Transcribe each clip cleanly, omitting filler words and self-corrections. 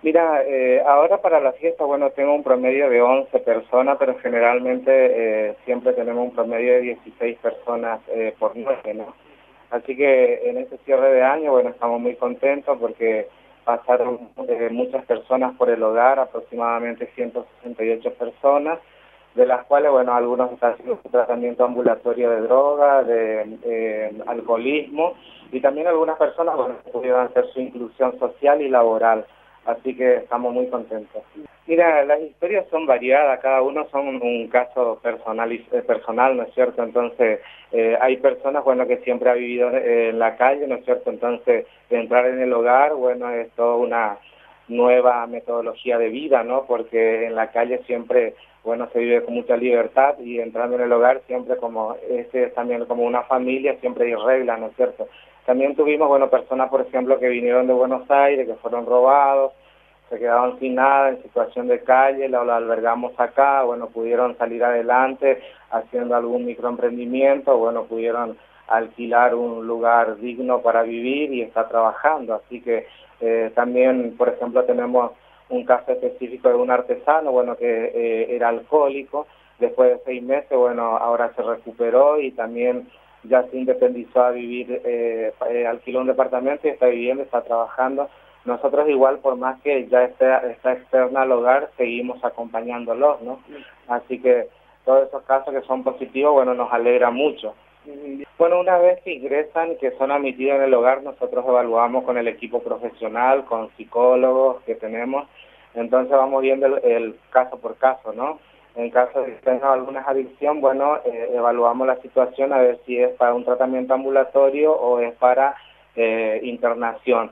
Mira, ahora para la fiesta, bueno, tengo un promedio de 11 personas, pero generalmente siempre tenemos un promedio de 16 personas por noche, ¿no? Así que en este cierre de año, bueno, estamos muy contentos porque pasaron muchas personas por el hogar, aproximadamente 168 personas, de las cuales, bueno, algunos están haciendo su tratamiento ambulatorio de droga, de alcoholismo, y también algunas personas, bueno, pudieron hacer su inclusión social y laboral. Así que estamos muy contentos. Mira, las historias son variadas, cada uno son un caso personal, personal, ¿no es cierto? Entonces, hay personas, bueno, que siempre ha vivido en la calle, ¿no es cierto? Entonces, entrar en el hogar, bueno, es toda una nueva metodología de vida, ¿no? Porque en la calle siempre, bueno, se vive con mucha libertad y entrando en el hogar siempre como, este es también como una familia, siempre hay reglas, ¿no es cierto? También tuvimos, bueno, personas, por ejemplo, que vinieron de Buenos Aires, que fueron robados, se quedaron sin nada, en situación de calle, lo albergamos acá, bueno, pudieron salir adelante haciendo algún microemprendimiento, bueno, pudieron alquilar un lugar digno para vivir y está trabajando. Así que también, por ejemplo, tenemos un caso específico de un artesano, bueno, que era alcohólico, después de 6 meses, bueno, ahora se recuperó y también ya se independizó a vivir, alquiló un departamento y está viviendo, está trabajando. Nosotros igual, por más que ya está externa al hogar, seguimos acompañándolos, ¿no? Así que todos esos casos que son positivos, bueno, nos alegra mucho. Bueno, una vez que ingresan, que son admitidos en el hogar, nosotros evaluamos con el equipo profesional, con psicólogos que tenemos, entonces vamos viendo el caso por caso, ¿no? En caso de que tengan alguna adicción, bueno, evaluamos la situación a ver si es para un tratamiento ambulatorio o es para internación.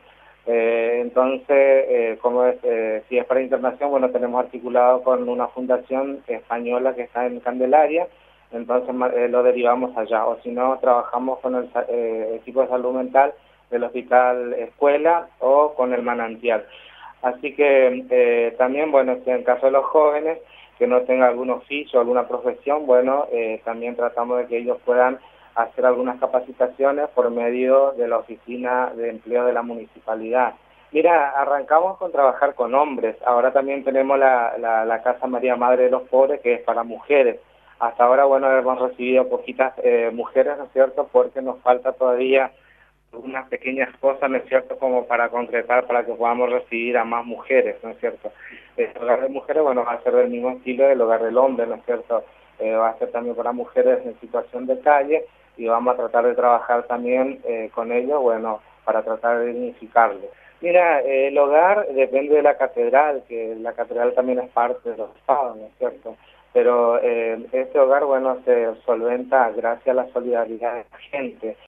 Como si es para internación, bueno, tenemos articulado con una fundación española que está en Candelaria, entonces lo derivamos allá, o si no, trabajamos con el equipo de salud mental del hospital escuela o con el manantial. Así que también, bueno, si en el caso de los jóvenes que no tengan algún oficio, alguna profesión, bueno, también tratamos de que ellos puedan hacer algunas capacitaciones por medio de la oficina de empleo de la municipalidad. Mira, arrancamos con trabajar con hombres, ahora también tenemos la Casa María Madre de los Pobres, que es para mujeres. Hasta ahora, bueno, hemos recibido poquitas mujeres, ¿no es cierto?, porque nos falta todavía unas pequeñas cosas, ¿no es cierto?, como para concretar, para que podamos recibir a más mujeres, ¿no es cierto? El hogar de mujeres, bueno, va a ser del mismo estilo del hogar del hombre, ¿no es cierto? Va a ser también para mujeres en situación de calle y vamos a tratar de trabajar también con ellos, bueno, para tratar de dignificarlo. Mira, el hogar depende de la catedral, que la catedral también es parte de los estados, ¿no es cierto? Pero este hogar, bueno, se solventa gracias a la solidaridad de la gente.